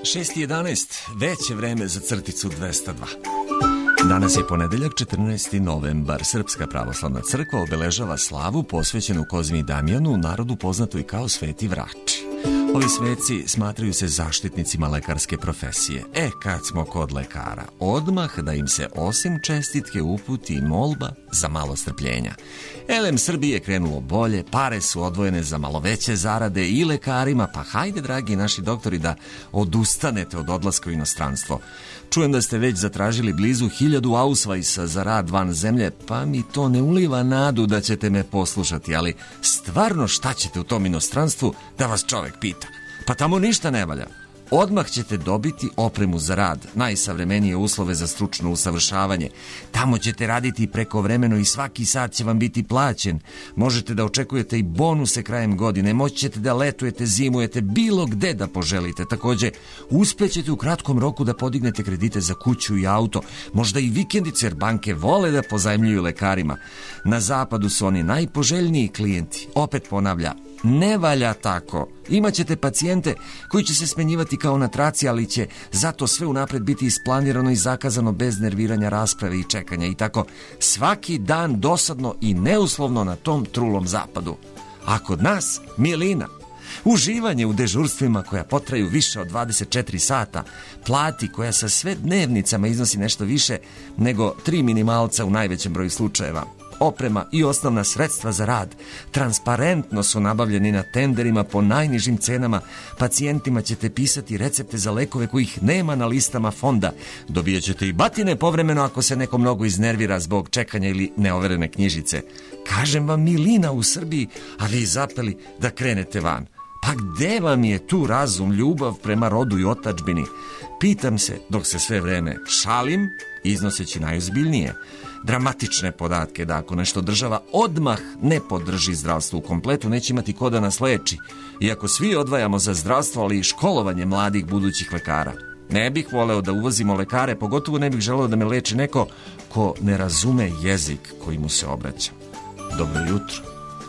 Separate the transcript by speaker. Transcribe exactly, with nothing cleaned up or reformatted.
Speaker 1: šest i jedanaest, već je vreme za crticu dvesta dva. Danas je ponedeljak, četrnaesti novembar. Srpska pravoslavna crkva obeležava slavu posvećenu Kozmi i Damjanu, u narodu poznatoj kao Sveti Vrači. Ovi sveci smatraju se zaštitnicima lekarske profesije. E, kad smo kod lekara, odmah da im se osim čestitke uputi molba za malo strpljenja. Elem Srbije je krenulo bolje, pare su odvojene za malo veće zarade i lekarima, pa hajde, dragi naši doktori, da odustanete od odlaska u inostranstvo. Čujem da ste već zatražili blizu hiljadu ausvajsa za rad van zemlje, pa mi to ne uliva nadu da ćete me poslušati, ali stvarno šta ćete u tom inostranstvu da vas čovek pita? Pa tamo ništa ne valja. Odmah ćete dobiti opremu za rad, najsavremenije uslove za stručno usavršavanje. Tamo ćete raditi prekovremeno i svaki sat će vam biti plaćen. Možete da očekujete i bonuse krajem godine, moći ćete da letujete, zimujete, bilo gde da poželite. Takođe, uspećete u kratkom roku da podignete kredite za kuću i auto, možda i vikendice, jer banke vole da pozajmljuju lekarima. Na zapadu su oni najpoželjniji klijenti. Opet ponavlja, ne valja tako. Imaćete pacijente koji će se smenjivati kao na traci, ali će zato sve unapred biti isplanirano i zakazano bez nerviranja, rasprave i čekanja. I tako svaki dan dosadno i neuslovno na tom trulom zapadu. A kod nas milina. Uživanje u dežurstvima koja potraju više od dvadeset četiri sata, plati koja sa sve dnevnicama iznosi nešto više nego tri minimalca u najvećem broju slučajeva. Oprema i osnovna sredstva za rad transparentno su nabavljeni na tenderima po najnižim cenama. Pacijentima ćete pisati recepte za lekove kojih nema na listama fonda. Dobijat ćete i batine povremeno ako se neko mnogo iznervira zbog čekanja ili neoverene knjižice. Kažem vam, milina u Srbiji, a vi zapeli da krenete van. Pa gde vam je tu razum, ljubav prema rodu i otadžbini? Pitam se, dok se sve vreme šalim, iznoseći najozbiljnije dramatične podatke da ako nešto država odmah ne podrži zdravstvo u kompletu, neće imati ko da nas leči. Iako svi odvajamo za zdravstvo, ali i školovanje mladih budućih lekara. Ne bih voleo da uvozimo lekare, pogotovo ne bih želeo da me leči neko ko ne razume jezik koji mu se obraća. Dobro jutro.